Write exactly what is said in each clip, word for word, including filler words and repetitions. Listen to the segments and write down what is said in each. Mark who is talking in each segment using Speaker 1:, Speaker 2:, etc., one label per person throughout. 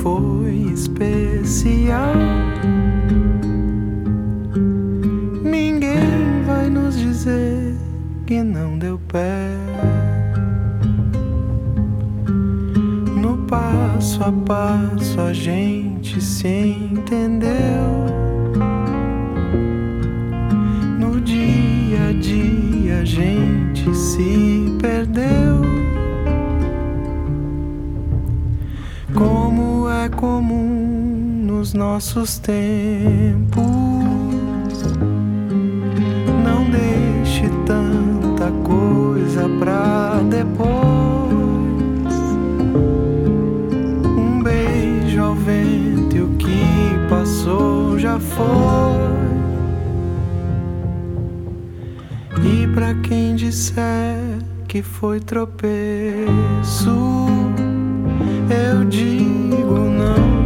Speaker 1: foi especial. Ninguém vai nos dizer que não deu pé. No passo a passo a gente se entendeu. No dia a dia a gente se perdeu. Como é comum nos nossos tempos, não deixe tanta coisa pra depois. Um beijo ao vento e o que passou já foi. E pra quem disser que foi tropeço, eu digo não.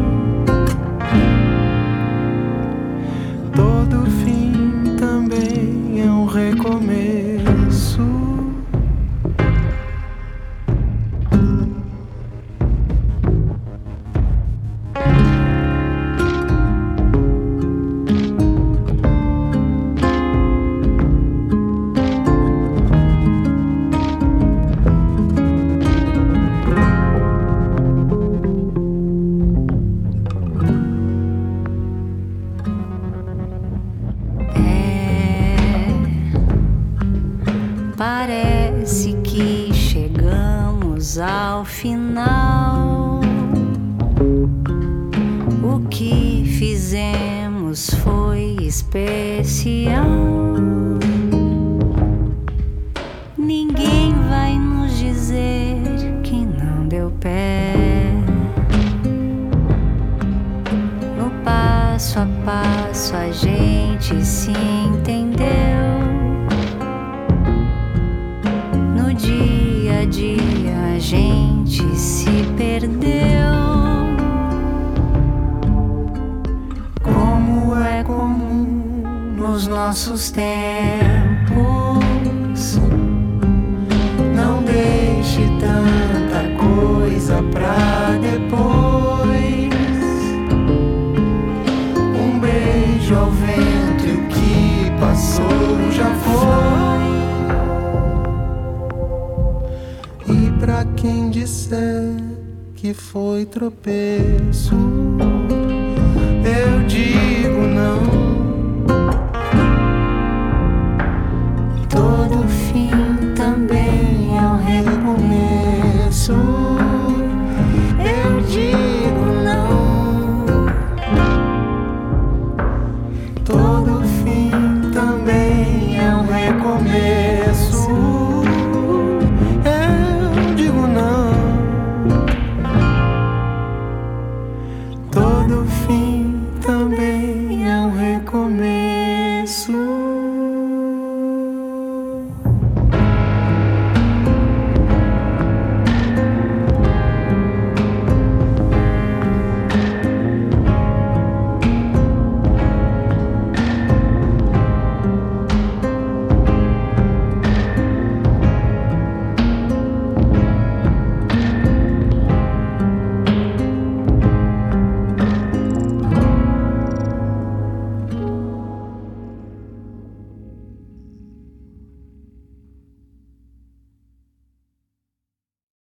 Speaker 1: Todo fim também é um recomeço.
Speaker 2: Parece que chegamos ao final. O que fizemos foi especial. Ninguém vai nos dizer que não deu pé. No passo a passo a gente se entendeu. Dia a dia a gente se perdeu. Como é comum nos nossos tempos, não deixe tanta coisa pra depois. Um beijo ao vento e o que passou já foi. Pra quem disser que foi tropeço, eu digo não. Todo fim também é um recomeço.